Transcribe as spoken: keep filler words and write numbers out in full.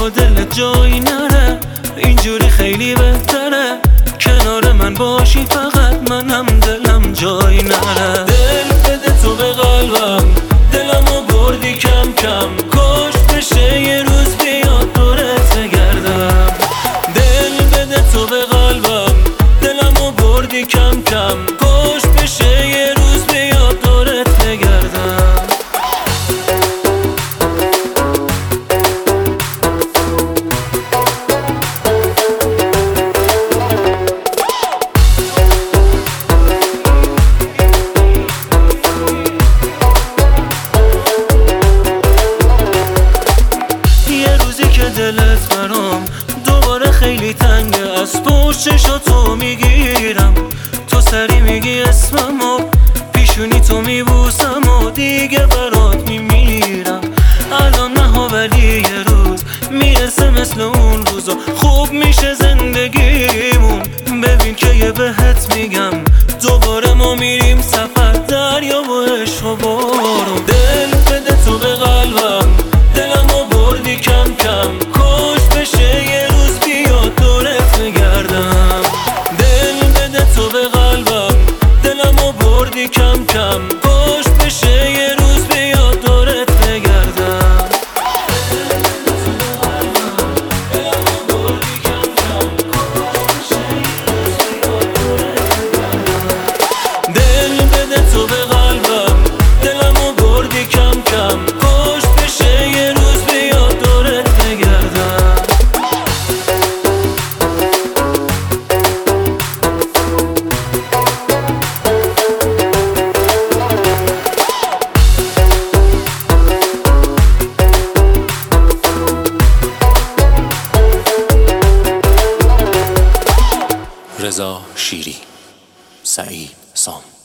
تو دلت جایی نره، اینجوری خیلی بهتره، کنار من باشی فقط منم دلم جایی نره. دل بده تو به قلبم، دلمو بردی کم کم، کاش بشه یه روز بیاد دورت بگردم. دل بده تو به قلبم، دلمو بردی کم کم، کاش بشه یه روز بیاد دورت بگردم. دلت برام دوباره خیلی تنگه، از پشت چشاتو میگیرم، تو سری میگی اسممو، پیشونی تو میبوسم و دیگه برات میمیرم. الان نه ها ولی یه روز میرسه مثل اون روزا، خوب میشه زندگیمون. ببین که یه بهت میگم، دوباره ما میریم سفر، دریا و عشق و بارون. دل بده تو به قلبم، دلمو بردی کم کم، کاش بشه یه روز بیاد دورت بگردم. دل بده تو به قلبم، دلمو بردی کم کم، کاش بشه یه روز بیاد دورت بگردم. دل بده تو به قلبم، دلمو بردی کم کم، کاش بشه یه روز بیاد دورت بگردم. رضا شیری، سعید سام.